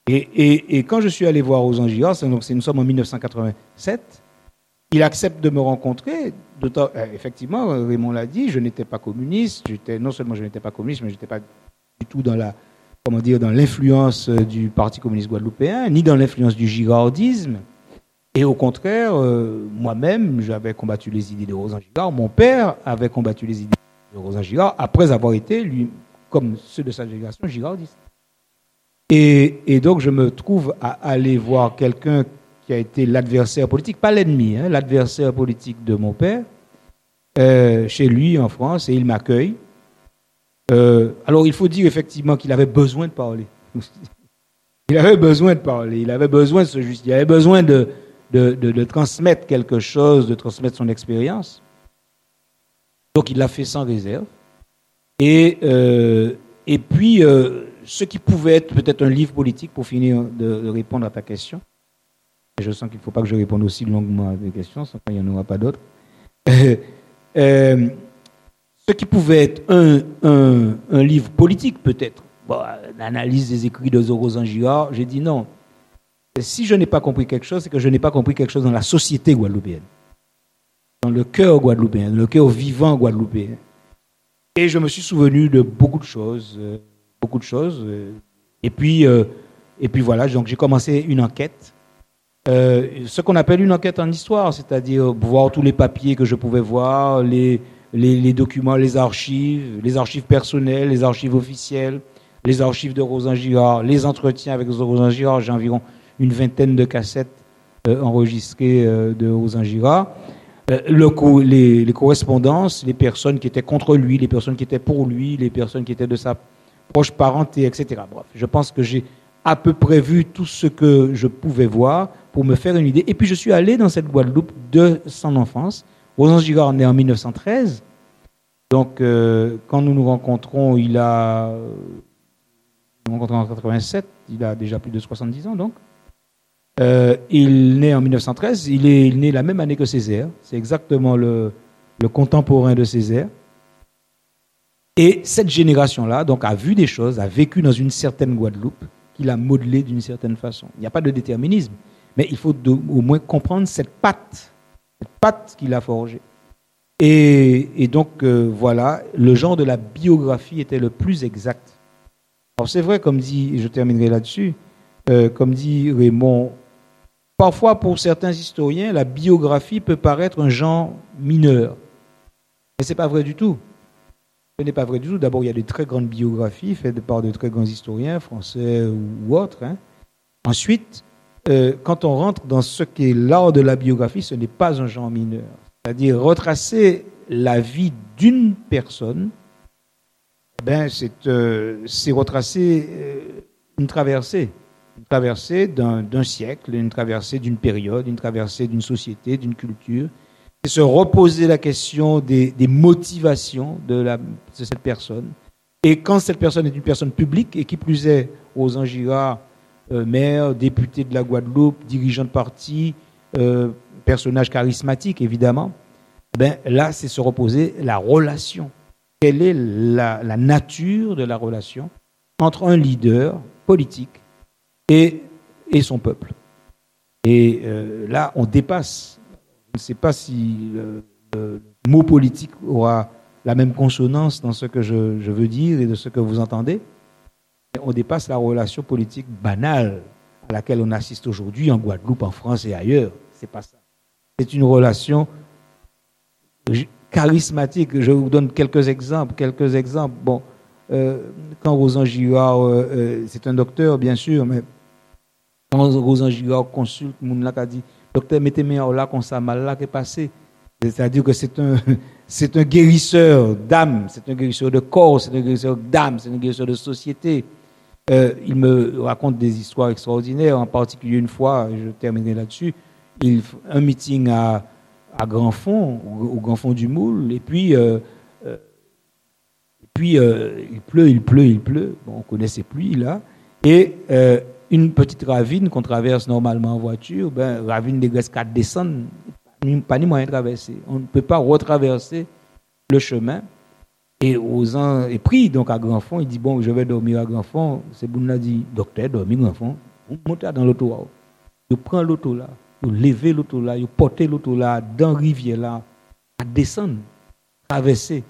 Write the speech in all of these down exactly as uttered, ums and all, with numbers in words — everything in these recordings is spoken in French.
Et, et, et quand je suis allé voir Ozan Girard, c'est, donc, c'est, nous sommes en dix-neuf cent quatre-vingt-sept, il accepte de me rencontrer. Euh, effectivement, Raymond l'a dit, je n'étais pas communiste. J'étais, non seulement je n'étais pas communiste, mais je n'étais pas du tout dans la, comment dire, dans l'influence du Parti communiste guadeloupéen, ni dans l'influence du girardisme. Et au contraire, euh, moi-même, j'avais combattu les idées de Ozan Girard. Mon père avait combattu les idées de Ozan Girard après avoir été, lui, comme ceux de sa génération, girardiste. Et, et donc, je me trouve à aller voir quelqu'un qui a été l'adversaire politique, pas l'ennemi, hein, l'adversaire politique de mon père, euh, chez lui en France, et il m'accueille. Euh, alors, il faut dire effectivement qu'il avait besoin de parler. Il avait besoin de parler, il avait besoin de se justifier, il avait besoin de, de, de, de transmettre quelque chose, de transmettre son expérience. Donc, il l'a fait sans réserve. Et, euh, et puis, euh, ce qui pouvait être peut-être un livre politique, pour finir de, de répondre à ta question. Et je sens qu'il ne faut pas que je réponde aussi longuement à des questions, sinon il n'y en aura pas d'autres. Euh, euh, ce qui pouvait être un, un, un livre politique, peut-être, bon, l'analyse des écrits de Ozan Girard, j'ai dit non. Si je n'ai pas compris quelque chose, c'est que je n'ai pas compris quelque chose dans la société guadeloupéenne, dans le cœur guadeloupéen, dans le cœur vivant guadeloupéen. Et je me suis souvenu de beaucoup de choses, euh, beaucoup de choses. Euh, et puis, euh, et puis voilà, donc j'ai commencé une enquête. Euh, ce qu'on appelle une enquête en histoire, c'est-à-dire voir tous les papiers que je pouvais voir, les, les, les documents, les archives, les archives personnelles, les archives officielles, les archives de Ozan Girard, les entretiens avec Ozan Girard. J'ai environ une vingtaine de cassettes euh, enregistrées euh, de Ozan Girard. Euh, le, les, les correspondances, les personnes qui étaient contre lui, les personnes qui étaient pour lui, les personnes qui étaient de sa proche parenté, et cetera. Bref, je pense que j'ai à peu près vu tout ce que je pouvais voir pour me faire une idée. Et puis je suis allé dans cette Guadeloupe de son enfance. Ozan Girard né en dix-neuf cent treize. Donc euh, quand nous nous rencontrons, il a nous rencontrons en quatre-vingt-sept, il a déjà plus de soixante-dix ans donc. Euh, il naît en dix-neuf cent treize, il est il né la même année que Césaire. C'est exactement le, le contemporain de Césaire. Et cette génération-là donc a vu des choses, a vécu dans une certaine Guadeloupe qu'il a modelé d'une certaine façon. Il n'y a pas de déterminisme, mais il faut de, au moins comprendre cette patte, cette patte qu'il a forgée. Et, et donc, euh, voilà, le genre de la biographie était le plus exact. Alors c'est vrai, comme dit, et je terminerai là-dessus, euh, comme dit Raymond, parfois pour certains historiens, la biographie peut paraître un genre mineur. Mais ce n'est pas vrai du tout. Ce n'est pas vrai du tout. D'abord, il y a de très grandes biographies faites par de très grands historiens, français ou autres. Hein. Ensuite, euh, quand on rentre dans ce qu'est l'art de la biographie, ce n'est pas un genre mineur. C'est-à-dire retracer la vie d'une personne, ben, c'est, euh, c'est retracer euh, une traversée. Une traversée d'un, d'un siècle, une traversée d'une période, une traversée d'une société, d'une culture. C'est se reposer la question des, des motivations de, la, de cette personne. Et quand cette personne est une personne publique, et qui plus est, Ozan Girard, euh, maire, député de la Guadeloupe, dirigeant de parti, euh, personnage charismatique, évidemment, ben, là, c'est se reposer la relation. Quelle est la, la nature de la relation entre un leader politique et, et son peuple? Et euh, là, on dépasse. Je ne sais pas si le, le mot politique aura la même consonance dans ce que je, je veux dire et de ce que vous entendez. Mais on dépasse la relation politique banale à laquelle on assiste aujourd'hui en Guadeloupe, en France et ailleurs. C'est pas ça. C'est une relation charismatique. Je vous donne quelques exemples. Quelques exemples. Bon, euh, quand Ozan Girard, euh, euh, c'est un docteur, bien sûr, mais quand Ozan Girard consulte, moun la ka dit, docteur, mettez-moi là, qu'on ça mal là qui est passé. C'est-à-dire que c'est un, c'est un guérisseur d'âme, c'est un guérisseur de corps, c'est un guérisseur d'âme, c'est un guérisseur de société. Euh, il me raconte des histoires extraordinaires, en particulier une fois, je terminerai là-dessus, il, un meeting à, à Grand Fond, au, au Grand Fond du Moule, et puis, euh, euh, et puis euh, il pleut, il pleut, il pleut. Bon, on connaît ces pluies là, et euh, une petite ravine qu'on traverse normalement en voiture, ben, ravine des Grèces quatre descendre, pas ni moyen de traverser. On ne peut pas retraverser le chemin. Et Ozan est pris donc à Grand Fond. Il dit bon, je vais dormir à Grand Fond. C'est Bouna dit docteur, dormir à Grand Fond. Vous montez dans l'auto, vous prenez l'auto là, vous levez l'auto là, vous portez l'auto là, dans la rivière là, à descendre, traverser.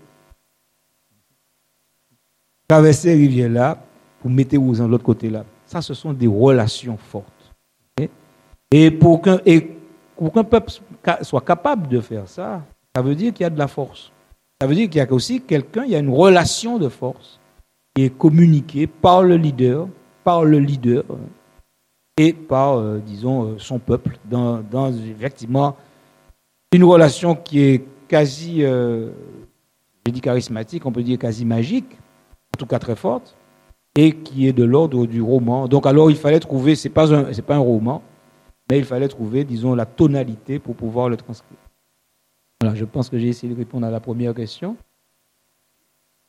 Traverser la rivière là, pour mettre vous dans l'autre côté là. Ça, ce sont des relations fortes. Okay? Et pour qu'un, et pour qu'un peuple soit capable de faire ça, ça veut dire qu'il y a de la force. Ça veut dire qu'il y a aussi quelqu'un, il y a une relation de force qui est communiquée par le leader, par le leader et par, euh, disons, son peuple, dans, dans effectivement une relation qui est quasi, euh, je dis charismatique, on peut dire quasi magique, en tout cas très forte, et qui est de l'ordre du roman. Donc alors il fallait trouver, c'est pas un, c'est pas un roman, mais il fallait trouver, disons, la tonalité pour pouvoir le transcrire. Voilà, je pense que j'ai essayé de répondre à la première question.